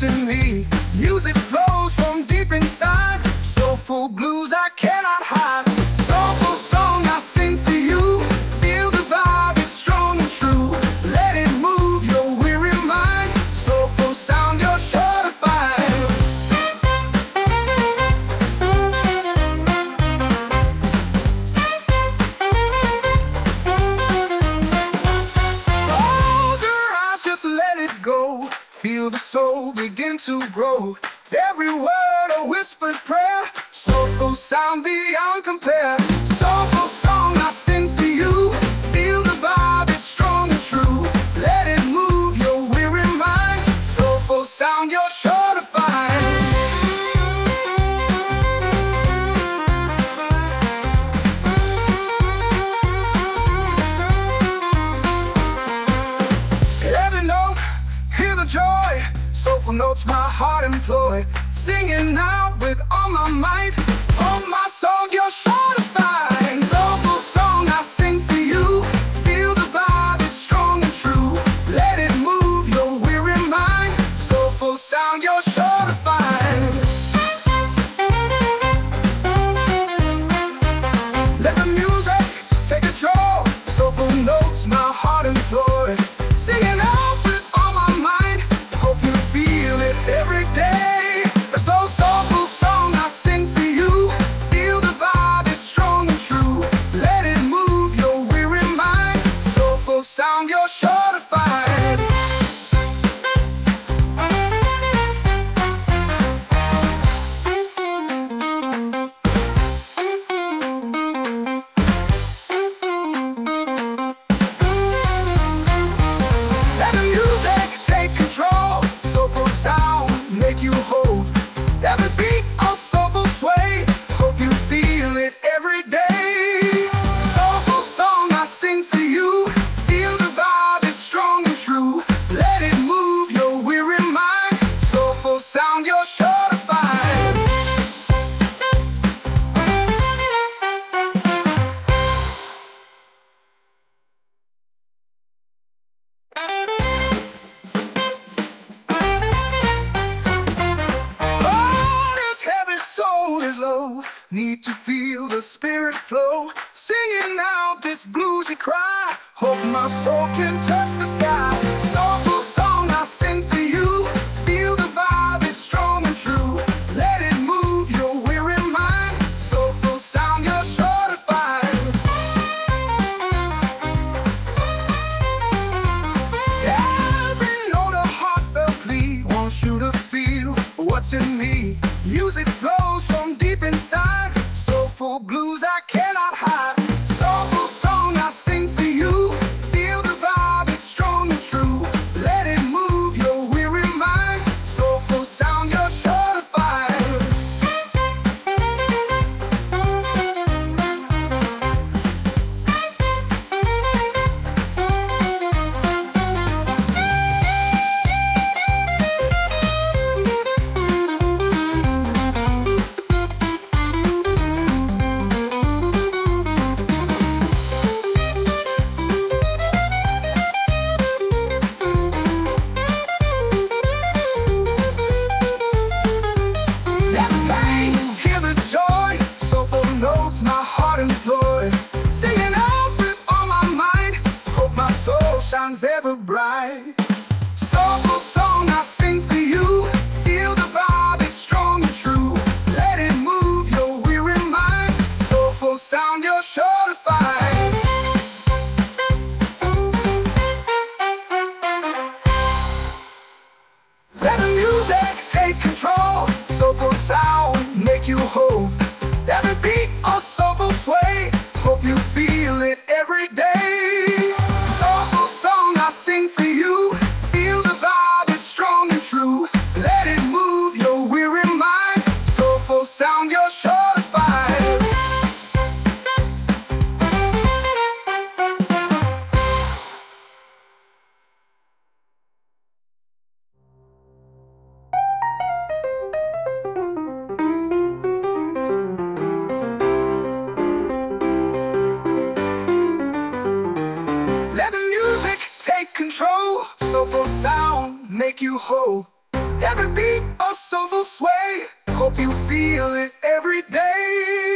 what's in me. Music flows from deep inside. Soulful blues I cannot hide. Soulful song I sing for you. Feel the vibe, it's strong and true. Let it move your weary mind. Soulful sound, you're sure to find. Close your eyes, just let it go. Feel the soul begin to grow. Every word a whispered prayer. Soulful sound beyond compare. Soulful song I sing for you. Feel the vibe, it's strong and true. Let it move your weary mind. Soulful sound, you're sure to find. Every note, hear the joy. Soulful notes my heart employ. Singing out with all my might. Oh, my soul, you're sure to find. Soulful song I sing for you. Feel the vibe, it's strong and true. Let it move your weary mind. Soulful sound, you're sure to find. Let the music take control. Soulful notes my heart employ. Singing out with all my might. Hope you feel it every day. Soulful song I sing for you. Feel the vibe, it's strong and true. Let it move your weary mind. Soulful sound, you're sure to find. Let the music take control. Soulful sound make you whole. Every beat a soulful sway. Hope you feel it every day. Soulful song I sing for you. Feel the vibe, it's strong and true. Let it move your weary mind. Soulful sound, you're sure to find. Soul is low, need to feel the spirit flow. Singing out this bluesy cry. Hope my soul can touch the sky. Soulful song I sing for you. Feel the vibe, it's strong and true. Let it move your weary mind. Soulful sound, you're sure to find. Every note a heartfelt plea wants you to feel what's in me. Music flows from deep inside. Soulful blues I cannot hide. Soulful song I sing for you. Feel the vibe, it's strong and true. Let it move your weary mind. Soulful sound, you're sure to find. Singing out with all my might. Hope my soul shines ever bright. Soulful song I sing for you. Feel the vibe, it's strong and true. Let it move your weary mind. Soulful sound, you're sure to find. Let the music take control. Soulful sound make you whole. Every beat a soulful sway. Hope you feel it every day. Soulful song I sing for you. Feel the vibe, it's strong and true. Let it move your weary mind. Soulful sound, you're sure to find. Take control, soulful sound make you whole. Every beat, a soulful sway. Hope you feel it every day.